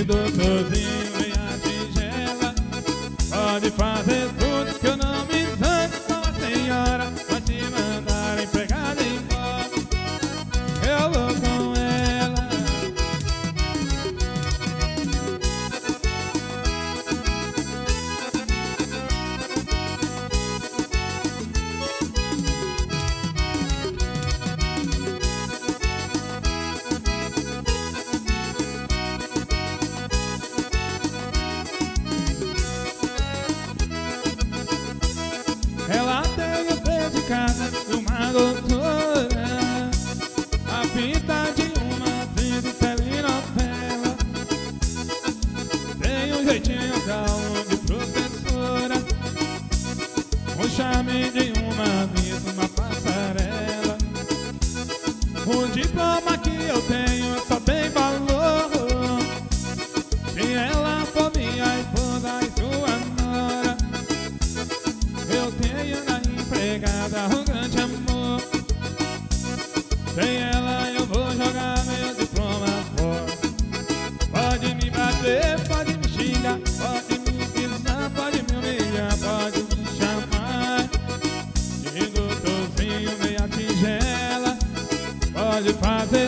de doutorzinho, meia tigela. Pode fazer tudo que eu não me zango com a senhora. Pode te mandar empregada embora, eu vou com ela. Ela tem o pé de casa de uma doutora, a pinta de uma atriz de telenovela. Tem um jeitinho calmo de professora, um charme de uma miss, uma passarela. O diploma que eu tenho só tem valor se ela for minha esposa e sua nora. Eu tenho na empregada um grande amor, sem ela eu vou jogar meu diploma fora. Pode me bater, pode me xingar, pode me pisar, pode me humilhar, pode me chamar de doutorzinho, meia tigela. Pode fazer